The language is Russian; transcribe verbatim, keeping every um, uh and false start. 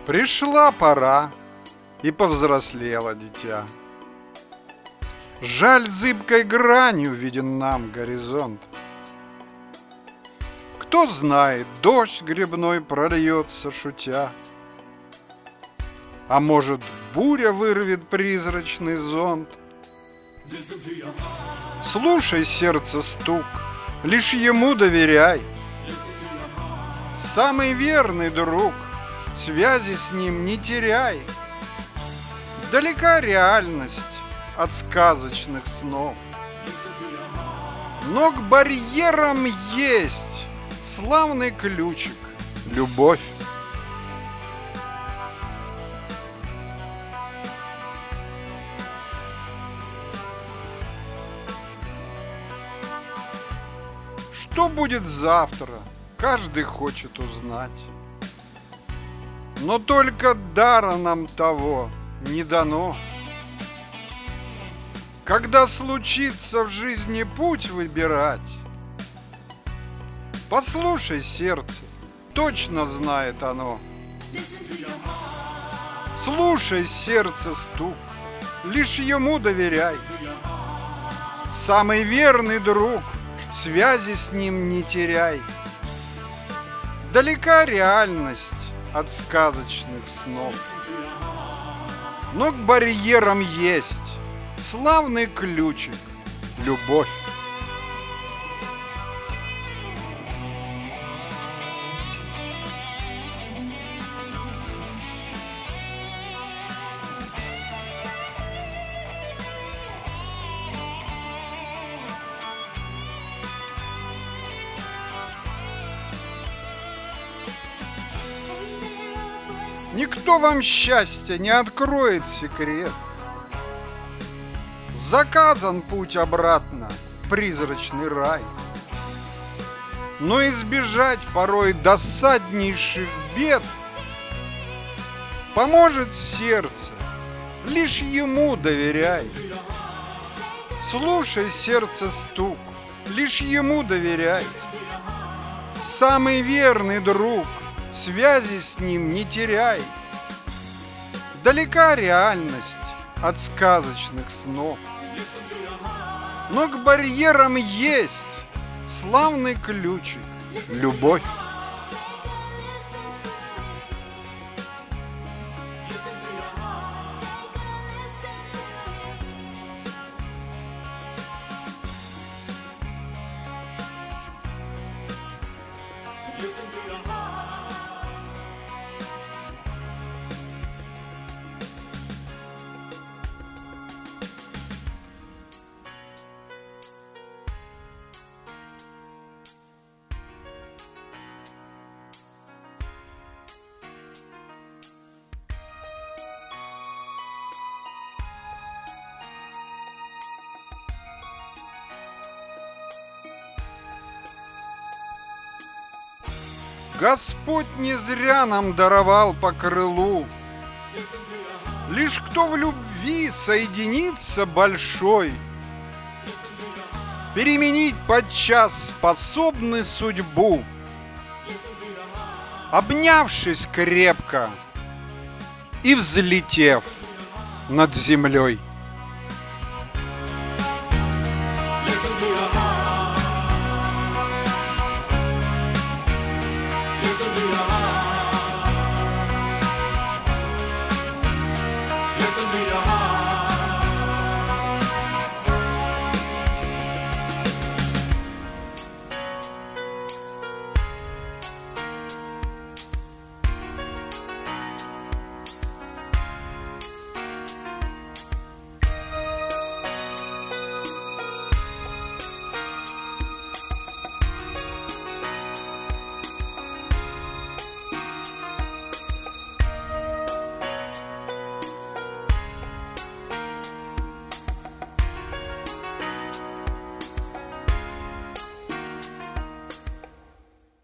Пришла пора, и повзрослело дитя. Жаль, зыбкой гранью виден нам горизонт. Кто знает, дождь грибной прольется, шутя. А может, буря вырвет призрачный зонт. Слушай сердце стук, лишь ему доверяй. Самый верный друг, связи с ним не теряй. Далека реальность от сказочных снов, но к барьерам есть славный ключик — любовь. Что будет завтра, каждый хочет узнать. Но только дара нам того не дано. Когда случится в жизни путь выбирать, послушай сердце, точно знает оно. Слушай сердце стук, лишь ему доверяй. Самый верный друг, связи с ним не теряй. Далека реальность от сказочных снов, но к барьерам есть славный ключик — любовь. Никто вам счастья не откроет секрет. Заказан путь обратно в призрачный рай. Но избежать порой досаднейших бед поможет сердце, лишь ему доверяй. Слушай сердце стук, лишь ему доверяй. Самый верный друг, связи с ним не теряй. Далека реальность от сказочных снов, но к барьерам есть славный ключик — любовь. Господь не зря нам даровал по крылу. Лишь кто в любви соединится большой, переменить подчас способны судьбу, обнявшись крепко и взлетев над землей. Listen to your heart.